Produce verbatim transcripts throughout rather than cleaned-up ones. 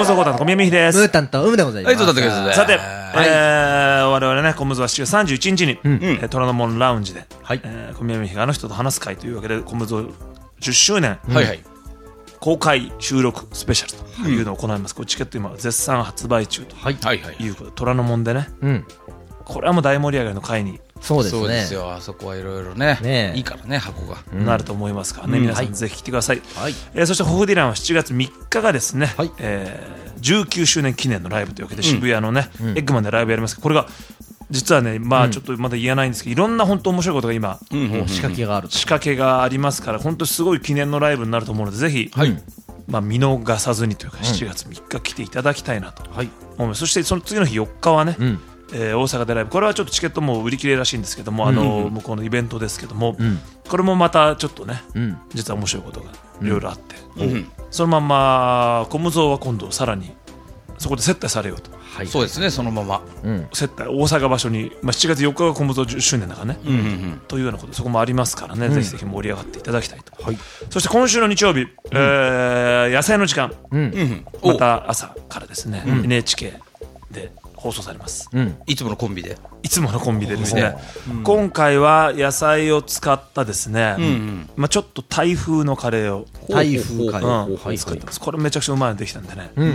ムゾコタンと小宮美です。 ムータンとウムでございます。 はい、そうだったです。 さて、えー、我々ね、コムゾはしちがつさんじゅういちにちに、うんえー、虎ノ門ラウンジで、はいえー、小宮美があの人と話す会というわけで、コムゾじゅっしゅうねん、うんはいはい、公開収録スペシャルというのを行います。これチケット今絶賛発売中ということで、虎ノ門でね、うん、これはもう大盛り上がりの会にそうですね。そうですよ。あそこはいろいろね、ねいいからね、箱が、 うん、なると思いますからね、皆さんぜひ来てください。はいえー、そしてホフディランはしちがつみっかがですね、はいえー、じゅうきゅうしゅうねん記念のライブというわけで、渋谷のね、うん、エッグマンでライブやりますけど、これが実はね、まあちょっとまだ言えないんですけど、いろんな本当面白いことが今、 うんうんうん、仕掛けがある仕掛けがありますから、本当すごい記念のライブになると思うので、ぜひ、はいまあ、見逃さずにというか、しちがつみっか来ていただきたいなと思います。そしてその次の日よっかはね、うんえー、大阪でライブ、これはちょっとチケットも売り切れらしいんですけども、あのーうん、向こうのイベントですけども、うん、これもまたちょっとね、うん、実は面白いことがいろいろあって、うん、そのままコムゾーは今度さらにそこで接待されようと、 はい、そうですね、そのまま、 うん、接待大阪場所に、まあ、しちがつよっかがコムゾーじゅっしゅうねんだからね、うんうんうん、というようなことそこもありますからね、うん、ぜひぜひ盛り上がっていただきたいと、はい、そして今週の日曜日、うんえー、野菜の時間、うん、また朝からですね、うん、エヌエイチケー で放送されます、 うん、いつものコンビでいつものコンビでですね、うん、今回は野菜を使ったですね、うんうんまあ、ちょっとタイ風のカレーをタイ風カレー、 うんはい、作ってます。これめちゃくちゃうまいのできたんでね、うん、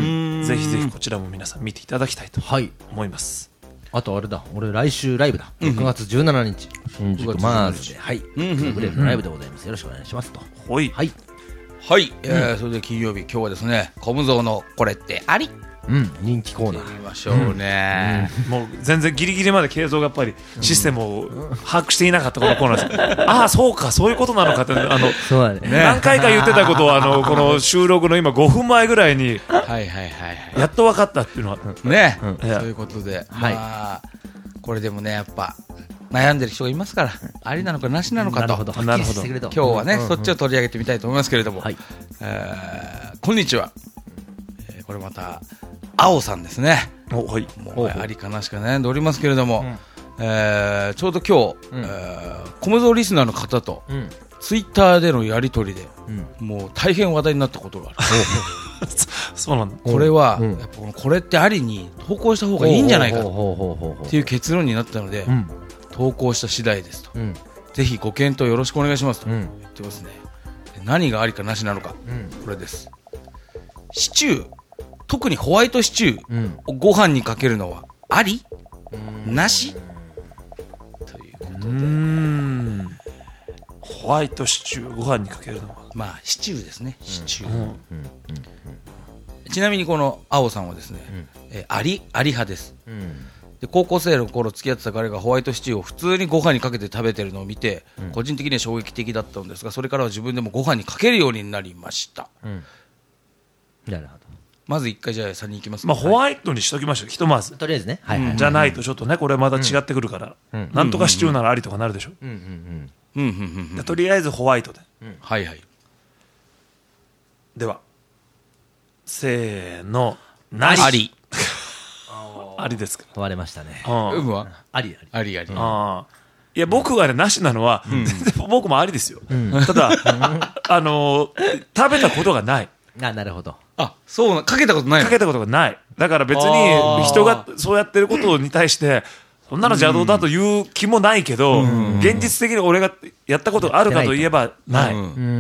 ぜひぜひこちらも皆さん見ていただきたいと思います、 はい、あとあれだ、俺来週ライブだ、ろくがつじゅうしちにち、新宿マーズで、はい、グレープのライブでございます。よろしくお願いしますと。 はいはい、はいえーうん、それで金曜日、今日はですね、コムゾーのこれってありうん、人気コーナー見ましょうね、 うんうん、もう全然ギリギリまで慶三がやっぱりシステムを把握していなかったこのコーナーです、うん、ああそうかそういうことなのかってあのそうだ、ね、何回か言ってたことをあのこの収録の今ごふんまえぐらいにやっと分かったっていうのはね、うん、そういうことで、まあ、これでもねやっぱ悩んでる人がいますから、ありなのかなしなのかと、 なるほどなるほど今日はね、うんうん、そっちを取り上げてみたいと思いますけれども、はいえー、こんにちは、えー、これまた青さんですね。お、はい、もうありかなしか悩んでおりますけれども、うんえー、ちょうど今日、うんえー、コムゾーリスナーの方と、うん、ツイッターでのやり取りで、うん、もう大変話題になったことがあるそうなんだ。 これは、うん、やっぱこれってありに投稿した方がいいんじゃないかっていう結論になったので、うん、投稿した次第ですと、うん、ぜひご検討よろしくお願いしますと言ってますね。何がありかなしなのか、うん、これです。シチュー、特にホワイトシチューをご飯にかけるのはあり、うん、なしということで、うーんホワイトシチューご飯にかけるのはまあシチューですね、シチュー、うんうんうんうん、ちなみにこの青さんはですね、うんえー、ありあり派です、うん、で高校生の頃付き合ってた彼がホワイトシチューを普通にご飯にかけて食べてるのを見て、うん、個人的には衝撃的だったんですが、それからは自分でもご飯にかけるようになりました、うん、 なるほど。 まず一回じゃあさんに行きますか、 まあ、ホワイトにしときましょう、ひとまずとりあえずね、はいはいはい、 じゃないとちょっとねこれまた違ってくるから、うん、なんとかシチューならありとかなるでしょ、うんうんうんうん、とりあえずホワイトで、うん、 はいはい。 ではせーの、なし。 ありありですか。 割れましたね。 うむはありありあり、うん、 あいや僕がねなしなのは、うん、僕もありですよ、うん、ただあのー、食べたことがない。 あ、なるほど。 あ、そうな、かけたことないの。 かけたことがない。だから別に人がそうやってることに対してそんなの邪道だという気もないけど、うん、現実的に俺がやったことがあるかといえばない。うんうん、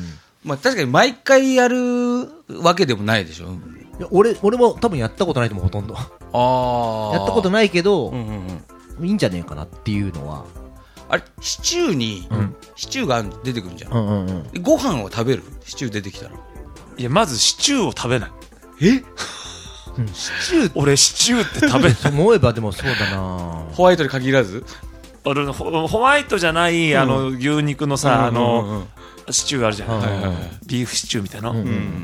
まあ、確かに毎回やるわけでもないでしょ。 いや 俺, 俺も多分やったことないと思う、ほとんど。あやったことないけど、うんうんうん、いいんじゃねえかなっていうのは。 あれシチューに、うん、シチューが出てくるじゃん、うんうんうん、ご飯を食べる。シチュー出てきたらいやまずシチューを食べない。 え、 うん、シチュー俺シチューって食べない思えばでもそうだな。 ホワイトに限らず俺 ホ, ホワイトじゃない、うん、あの牛肉のさ、うん、あの、うんうんうん、シチューあるじゃん、はいはいはい、ビーフシチューみたいな、うんうん、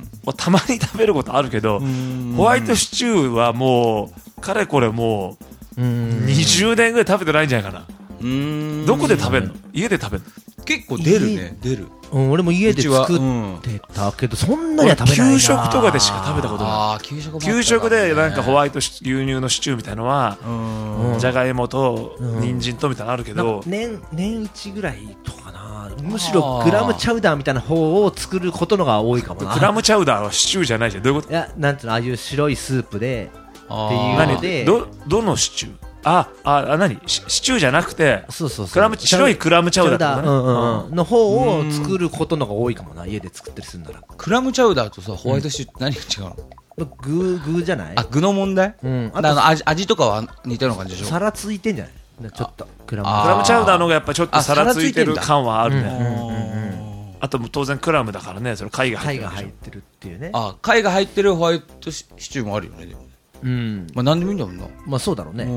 もうたまに食べることあるけど、うん、ホワイトシチューはもうかれこれもうにじゅうねんぐらい食べてないんじゃないかな。うーんどこで食べるの？家で食べるの？ 結構出るね。出る、 うん、俺も家で作ってたけど、そんなには食べないな。 給食とかでしか食べたことない。 あ給食、 給食でなんかホワイト牛乳のシチューみたいのはじゃがいもと人参とみたいなのあるけど、 年年一ぐらいとかなあむしろクラムチャウダーみたいな方を作ることのが多いかもな。 クラムチャウダーはシチューじゃないじゃん。どういうこと？ いや、なんていうの、ああいう白いスープでっていうので、 どどのシチュー？あああ何シチューじゃなくて、 そうそうそう、 クラム白いクラムチャウダー、ね、 うんうんうん、の方を作ることのが多いかもな。家で作ったりするんだら。 クラムチャウダーとさホワイトシチューって何が違うの？ 具具じゃない？ あ、具の問題？うん。あと味味とかは似たような感じでしょ？ 皿ついてんじゃない？ちょっとクラムクラムチャウダーの方がやっぱちょっと皿ついてる感はあるね。あと当然クラムだからね、その貝が入ってる。 貝が入ってるっていうね。 あ、貝が入ってるホワイトシチューもあるよね。でもね。うん。まあ何でもいいんだもんな。 まあそうだろうね。うん。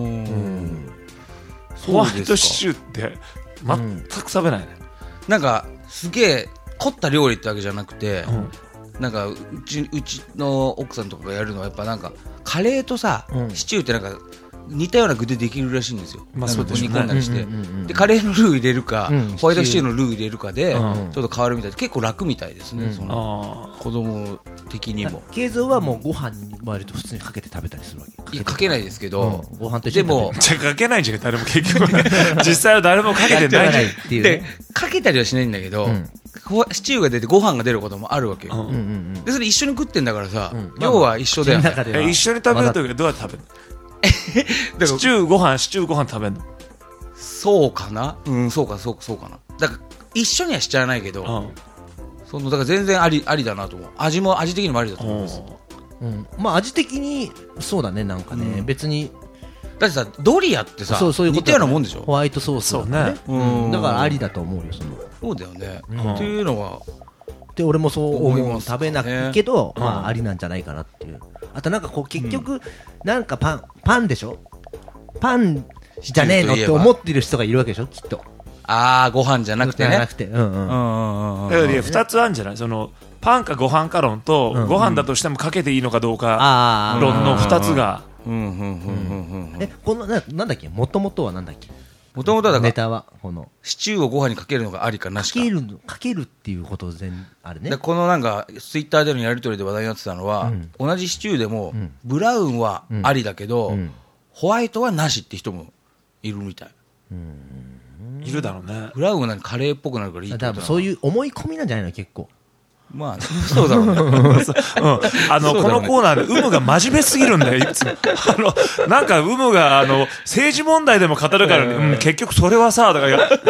ホワイトシチューって全く食べないね。 なんかすげえ凝った料理ってわけじゃなくて。なんかうち、うちの奥さんとかがやるのはやっぱなんかカレーとさ、うん、シチューってなんか似たような具でできるらしいんですよ。まあそうですね。煮込んだりして、でカレーのルー入れるか、うん、ホワイトシチューのルー入れるかで、うん、ちょっと変わるみたいで結構楽みたいですね。うん、その子供的にも。 慶三はもうご飯に割と普通にかけて食べたりするわけ。 いやかけないですけど、 うん、ご飯と一緒に食べる。でもじゃかけないんじゃん誰も結局実際は誰もかけてないっていう、 ね。でかけたりはしないんだけど。うんシチューが出てご飯が出ることもあるわけよ、うんうんうん、でそれ一緒に食ってんだからさ、うん、量は一緒だよね、 え一緒に食べるときはどうやって食べるのシチューご飯シチューご飯食べるのそうかなうんそうかそうかそうかなだから一緒にはしちゃわないけど、うん、そのだから全然ありありだなと思う味も味的にもありだと思います、 うん、まあ味的にそうだねなんかね、うん、別にだってさドリアってさそうそういうこと、ね、似たようなもんでしょホワイトソースだね、うん、だからありだと思うよそのそうだよね、うん、っていうのはで俺もそう思う、ね、食べないけど、うん、まあありなんじゃないかなっていうあとなんかこう結局、うん、なんかパンパンでしょパンじゃねえのって思ってる人がいるわけでしょきっとああご飯じゃなくてねじゃなくてうんうんだからふたつあるんじゃないそのパンかご飯か論と、うん、ご飯だとしてもかけていいのかどうか論のふたつがえこの な, なんだっけもともとはなんだっけもともとはだからネタはこのシチューをご飯にかけるのがありかなしかかけるかけるっていうこと全あるねでこのなんかツイッターでのやり取りで話題になってたのは、うん、同じシチューでも、うん、ブラウンはありだけど、うん、ホワイトはなしって人もいるみたい、うん、 いるだろうねブラウンは何カレーっぽくなるからいいってことだそういう思い込みなんじゃないの結構まあ、そうだろうね。うん、 あの、ね、このコーナーで、有無が真面目すぎるんだよ、いつも。あの、なんか、有無が、あの、政治問題でも語るから、ね、うん、結局それはさ、だから、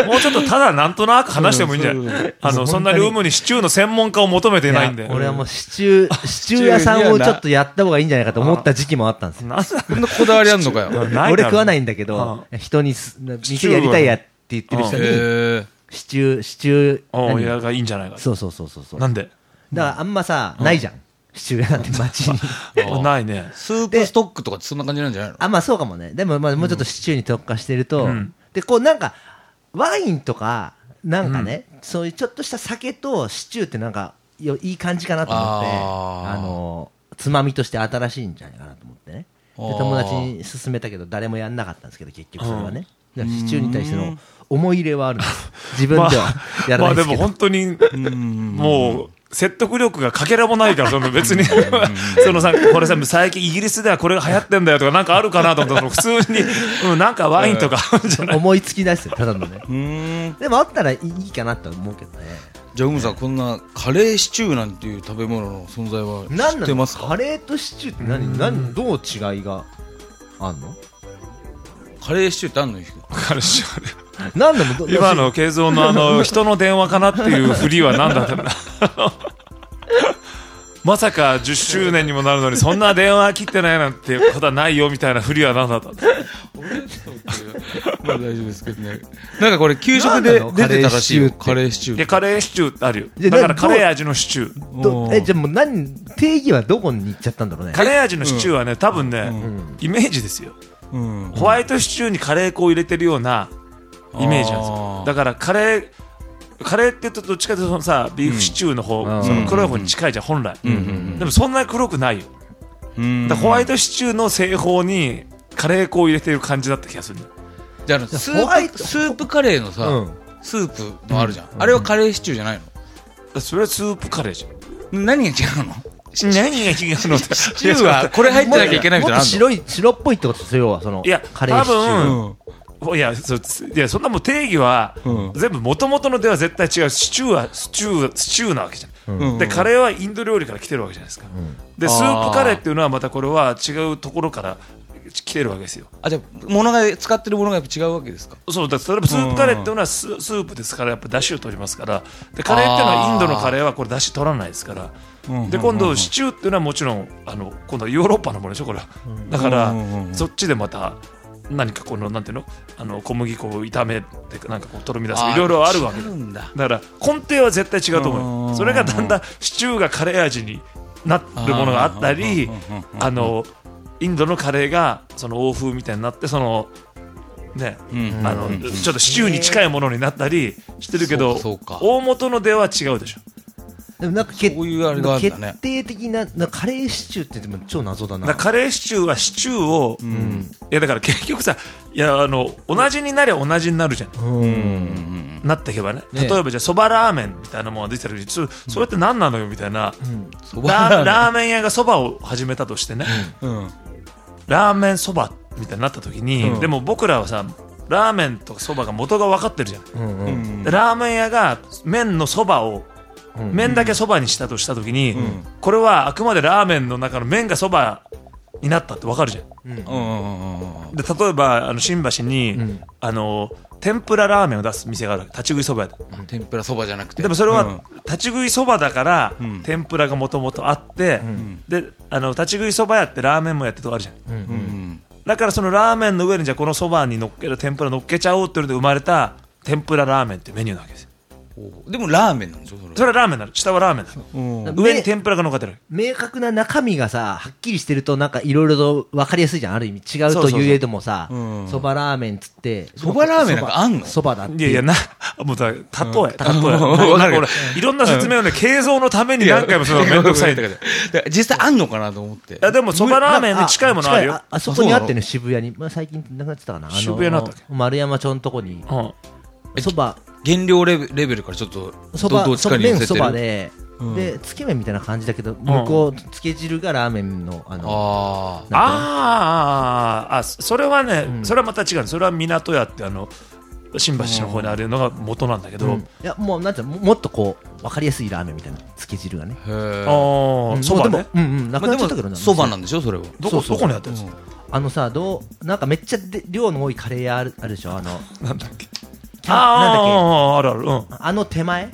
もうちょっとただなんとなく話してもいいんじゃないあの、そんなに有無にシチューの専門家を求めてないんで。 俺はもうシチュー、シチュー屋さんをちょっとやった方がいいんじゃないかと思った時期もあったんですよ。 なんそんなこだわりあんのかよ。 俺食わないんだけど、人に、店やりたいやって言ってる人に、シチュー、シチュー、おやがいいんじゃないか。 そうそうそうそう。 なんでだからあんまさ、うん、ないじゃんシチュー屋なんて街にないねスープストックとかってそんな感じなんじゃないのあまあそうかもねでもまあもうちょっとシチューに特化してると、うん、でこうなんかワインとかなんかね、うん、そういうちょっとした酒とシチューってなんかいい感じかなと思ってああのつまみとして新しいんじゃないかなと思ってねで友達に勧めたけど誰もやんなかったんですけど結局それはねシチューに対しての思い入れはあるんです自分ではやらないですけど、まあ、 まあでも本当にもう説得力がかけらもないからその別にそのさこれさ最近イギリスではこれが流行ってんだよとかなんかあるかなと思ったら普通に、うん、なんかワインとかあるんじゃない思いつきですよただのねうんでもあったらいいかなと思うけどねじゃあウムさんこんなカレーシチューなんていう食べ物の存在は知ってますかカレーとシチューって何何どう違いがあんのカレーシチューってあんのカレーシチュー何でも今の慶三のあの人の電話かなっていう振りは何だったんだまさかじゅっしゅうねんにもなるのにそんな電話切ってないなんてことはないよみたいな振りは何だったんだまあ大丈夫ですけどねなんかこれ給食で出てたらしいよカレーシチューいやカレーシチューあるよだからカレー味のシチューえじゃあもう何定義はどこに行っちゃったんだろうねカレー味のシチューはね多分ね、うん、イメージですよ、うん、ホワイトシチューにカレー粉を入れてるようなイメージなんですよだからカレーカレーって言うとどっちかというとさビーフシチューの方、うん、その黒い方に近いじゃん本来、うんうんうん、でもそんなに黒くないよ、うん、だからホワイトシチューの製法にカレー粉を入れてる感じだった気がするじゃあスープスープカレーのさ、うん、スープのあるじゃん、うん、あれはカレーシチューじゃないのそれはスープカレーじゃん何が違うの何が違うのシチューはこれ入ってなきゃいけないみたいなの白い白っぽいってことですよそのいやカレーシチュー、 多分いや、そいやそんなもん定義は、うん、全部元々のでは絶対違う。シチューはスチュースチューなわけじゃん、うん、でカレーはインド料理から来てるわけじゃないですか、うん、でスープカレーっていうのはまたこれは違うところから来てるわけですよ。 あ、じゃあ物が使ってるものがやっぱ違うわけですか。 そうだ、例えばスープカレーっていうのは ス, スープですからやっぱ出汁を取りますから、でカレーっていうのはインドのカレーはこれ出汁取らないですから、で今度シチューっていうのはもちろんあの今度はヨーロッパのものでしょこれは。だからそっちでまた何かこのなんていうのあの小麦粉を炒めてなんかこうとろみ出すいろいろあるわけだ。だから根底は絶対違うと思う。それがだんだんシチューがカレー味になるものがあったり、あのインドのカレーがその欧風みたいになってそのね、あのちょっとシチューに近いものになったりしてるけど、大元の出は違うでしょ。 でもなんか決そういうあれがあるんだね。 決定的な、なカレーシチューってでも超謎だな。 だカレーシチューはシチューを、うん、いやだから結局さ、いやあの同じになりゃ同じになるじゃん。うん、なっていけばね。例えばじゃあそばラーメンみたいなものが出てるけど、それって何なのよみたいな。うん、ラ, ラーメン屋がそばを始めたとしてね。うん、ラーメンそばみたいになった時に、うん、でも僕らはさ。ラーメンとかそばが元が分かってるじゃん、うんうん、でラーメン屋が麺のそばを、うん、麺だけそばにしたとしたときに、うん、これはあくまでラーメンの中の麺がそばになったって分かるじゃん、うん、で例えばあの新橋に、うん、あの天ぷらラーメンを出す店がある立ち食いそばやで、 うん、天ぷらそばじゃなくてでもそれは、うん、立ち食いそばだから、うん、天ぷらがもともとあって、うん、であの立ち食いそばやってラーメンもやってとかあるじゃん、うんうんだからそのラーメンの上にじゃこのそばに乗っける天ぷら乗っけちゃおうっていうので生まれた天ぷらラーメンっていうメニューなわけです。 でもラーメンなんでしょそれ。 それはラーメンなの。下はラーメンなの。上に天ぷらが乗っかってる。 明確な中身がさはっきりしてるとなんかいろいろと分かりやすいじゃん。ある意味違うというえどもさそばラーメンつってそばラーメンなんかあんのそばだって。 いやいやなもうだ例え例えいろんな説明をね形像のために何回もそのめんどくさいんだけど実際あんのかなと思って。いやでもそばラーメンに近いものあるよ。 あそこにあってね渋谷にまあ最近なくなってたかな。 渋谷のあったっけ丸山町のとこにそば原料レベルからちょっとそば麺そばで、うん、でつけ麺みたいな感じだけど向こうつけ汁がラーメンのあのああああそれはね、うん、それはまた違う。それは港屋ってあの新橋の方にあるのが元なんだけど、うん、いやもうなんてもっとこう分かりやすいラーメンみたいなつけ汁がね。へえ。そばね。 うんうんなくなっちゃったけどそばなんでしょそれは。 どこどこにあったんですか。 あのさどうなんかめっちゃ量の多いカレー屋あるあるでしょあのなんだっけ。あああるある、うん、 あの手前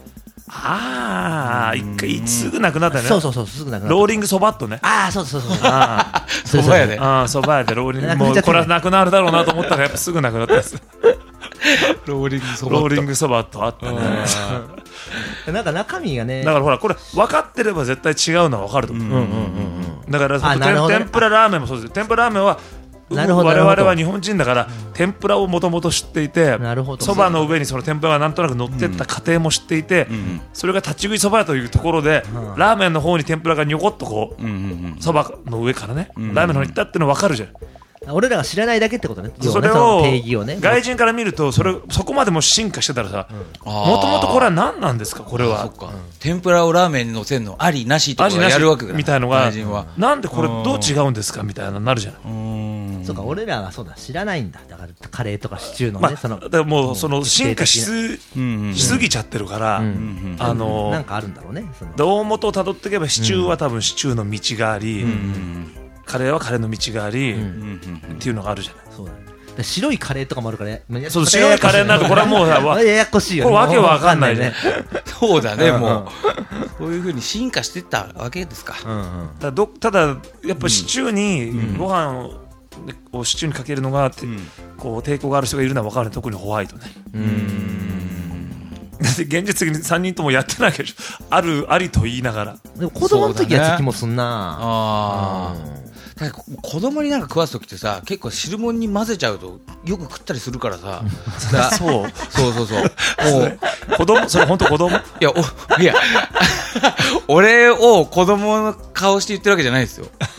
ああ一回すぐなくなったね。 そうそうそうすぐなくなったローリングそばっとね。 ああそうそうそうあそばやでああそばやでローリングもうこれはなくなるだろうなと思ったらやっぱすぐなくなったやつローリングそばローリングそばっとあったねなんか中身がねだからほらこれ分かってれば絶対違うのは分かると思う、うんうんうんうん、だから天ぷらラーメンもそうですよ。天ぷらラーメンは我々は日本人だから、うん、天ぷらをもともと知っていてそばの上にその天ぷらがなんとなく乗ってった過程も知っていて、うん、それが立ち食いそばというところで、うん、ラーメンの方に天ぷらがにょこっとこうそば、うん、の上からね、うん、ラーメンの方に行ったっていうの分かるじゃん。 俺らが知らないだけってことね。 それを外人から見るとそれそこまでも進化してたらさもともとこれは何なんですかこれは。そっか、うん、 天ぷらをラーメンに乗せるのありなしとかやるわけだみたいのがなんでこれどう違うんですかみたいななるじゃない。 うんそうか俺らはそうだ知らないんだ。だからカレーとかシチューのね、まあ、そのでもその進化し す,、うんうん、しすぎちゃってるから、うんうん、あのなんかあるんだろうね。その大元をたどっていけばシチューは多分シチューの道があり、うんうんカレーはカレーの道があり、うん、っていうのがあるじゃない。 そうだね。白いカレーとかもあるから、 そう白いカレーになるとこれはもうややこしいよね。 これわけわかんないね。 そうだねもうこういう風に進化していったわけですか。 うんうん、だどただやっぱシチューにご飯を、をシチューにかけるのが、うん、こう抵抗がある人がいるのはわかるね。特にホワイトね。うん現実的にさんにんともやってないけどあるありと言いながら。 でも子供の時やった気もすんな。 ああ。子供になんか食わすときってさ結構汁物に混ぜちゃうとよく食ったりするからさそうそうそうそうもう子供それ本当子供いやおいや俺を子供の顔して言ってるわけじゃないですよ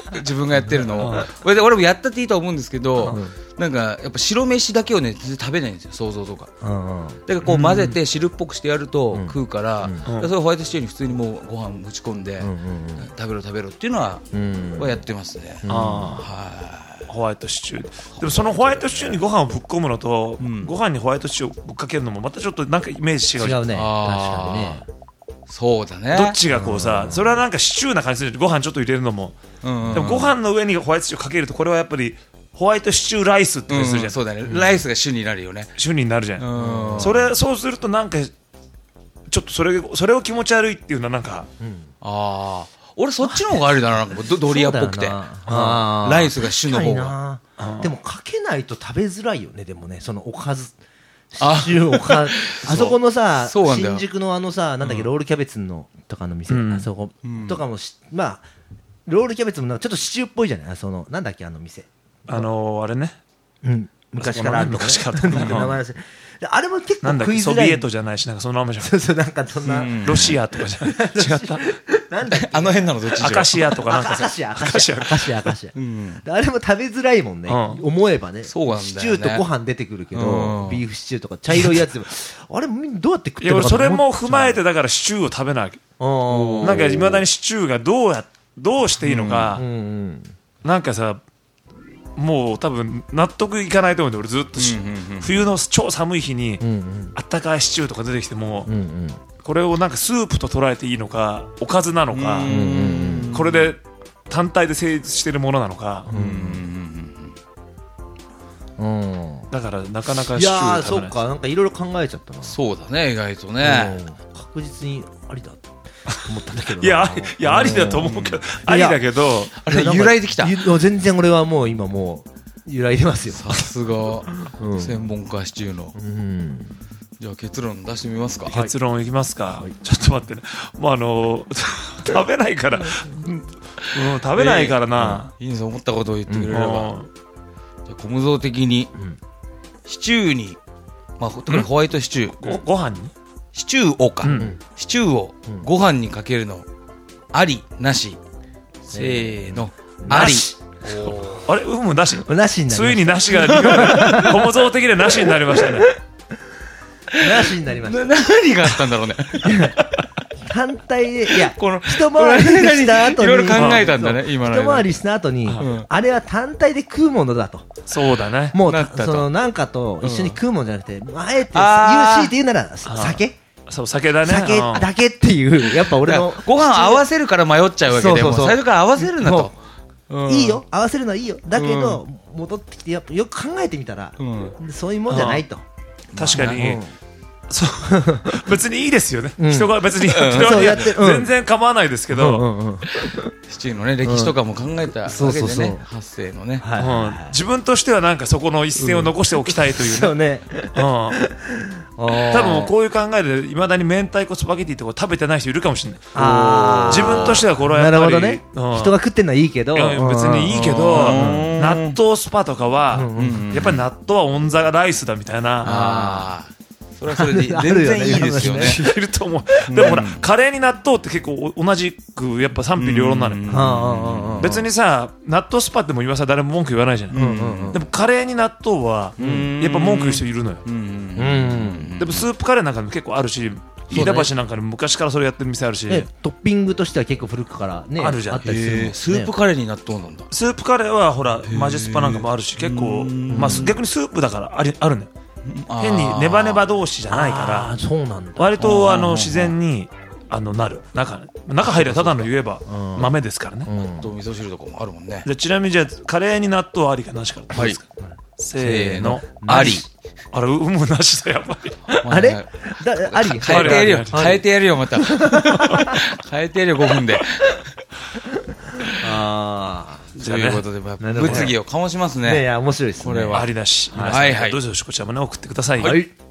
自分がやってるのをこれで俺もやったっていいと思うんですけど、なんかやっぱ白飯だけをね全然食べないんですよ、想像とか。だからこう混ぜて汁っぽくしてやると食うから、それホワイトシチューに普通にもうご飯ぶち込んで食べろ食べろっていうのはやってますね。 ホワイトシチューでもそのホワイトシチューにご飯をぶっ込むのと、うん、ご飯にホワイトシチューをぶっかけるのもまたちょっとなんかイメージ違うじゃん。 違うね、確かにね。 そうだね。 どっちがこうさ、それはなんかシチューな感じする。ご飯ちょっと入れるのも、うんうん、でもご飯の上にホワイトシチューかけるとこれはやっぱりホワイトシチューライスって感じするじゃん、うんうん、 そうだね、ライスが主になるよね。 主になるじゃん、うん、それそうするとなんかちょっとそれそれを気持ち悪いっていうのはなんか、うん、 ああ俺そっちの方がありだな、なんかドリアっぽくて、ライスが主の方が。 でもかけないと食べづらいよね。でもね、そのおかずシチューおかずあそこのさ新宿のあのさなんだっけ、ロールキャベツのとかの店、うん、あそことかもまあロールキャベツもなんかちょっとシチューっぽいじゃない。そのなんだっけあの店、 あのー、あれね、 うん、昔からあるとか、ね、 昔から名前あれも結構食いづらい。 ソビエトじゃないし、なんかその名前じゃん。 そうそう、なんかそんな、うん、 ロシアとかじゃない。違った。 なんだっけあの辺なのどっち。 アカシアとかなんかさ。 アカシア、アカシア、アカシア、アカシア。うん、あれも食べづらいもんね。うん、思えばね。 そうなんだよね。 シチューとご飯出てくるけど、うん、ビーフシチューとか茶色いやつでも、あれどうやって食ってるのかな。それも踏まえてだからシチューを食べないわけ。なんか未だにシチューがどうやどうしていいのか、うんうん、なんかさ。もう多分納得いかないと思うんで、俺ずっと、うんうんうん、冬の超寒い日に、うんうん、あったかいシチューとか出てきても、うんうん、これをなんかスープと捉えていいのかおかずなのか、うんうんうん、これで単体で成立しているものなのか、うんうんうん、だからなかなかシチュー食べない。いやーそうか、なんかいろいろ考えちゃったな。 そうだね、意外とね、 うん、確実にありだと思ったんだけどいやいやありだと思うけど、ありだけど、 あれ由来できた。 全然俺はもう今もう由来でますよ。 さすが、うん、専門家シチューの、うん、じゃあ結論出してみますか。 結論いきますか、はい、ちょっと待ってね、もうあの食べないから、うん、食べないからな、 えー、いいんです、思ったことを言ってくれれば、うん、じゃあ小無造的に、うん、シチューに、まあ、特にホワイトシチュー、 ごご飯にシチューをか、うん、シチューをご飯にかけるのありなし、せーの、あり。 あれ、うんもなし、 なしになりました。 ついになしが小無造的でなしになりましたね。 なしになりました。 何があったんだろうね。 反対で、いや、この一回りした後にいろいろ考えたんだね、今の。 一回りした後に、うん、あれは単体で食うものだと。 そうだね。 もうそのなんかと一緒に食うものじゃなくて、うん、あえて言うしって言うなら酒。 そう、酒だね。 酒だけっていう、やっぱ俺のご飯合わせるから迷っちゃうわけで、も最初から合わせるなと。 いいよ、合わせるのはいいよ。だけど戻ってきてやっぱよく考えてみたら、そういうもんじゃないと。 確かに。そう別にいいですよね、うん、人が別にやって全然構わないですけど、うんうんうん、 シチューのね歴史とかも考えたわけでね、発生のね、はいはいはい、 うん、自分としてはなんかそこの一線を残しておきたいというね、そうね、うん、多分こういう考えでいまだに明太子スパゲティとか食べてない人いるかもしれない。あ、自分としてはこれはやっぱり、なるほどね、 うん、人が食ってるのはいいけど、別にいいけど納豆スパとかはやっぱり納豆はオンザライスだみたいな、あ、 それはそれで全然いいですよね。 いると思う。でもほら、カレーに納豆って結構同じくやっぱ賛否両論なのよ。別にさ、納豆スパっても今さ誰も文句言わないじゃない。でもカレーに納豆はやっぱ文句言う人いるのよ。でもスープカレーなんかも結構あるし、飯田橋なんかに昔からそれやってる店あるし、 トッピングとしては結構古くからねあるじゃん。 スープカレーに納豆なんだ。 スープカレーはほらマジスパなんかもあるし、結構まあ逆にスープだからありあるのよ。変にネバネバ同士じゃないから、 そうなんだ、 割とあの自然にあのなる。中中入ればただの言えば豆ですからね。 と味噌汁とかもあるもんね。 でちなみにじゃあカレーに納豆ありかなしからどうですか。せーの、 あり。 あれうむなしだやっぱり。 あれだあり。 変えてやるよ変えてやるよまた。変えてやるよごふんで。ああ。ということで、物議を醸しますね。 いや、面白いですね。 これは。 ありだし。 はいはい。 どうぞこちらもね、送ってください。 はい。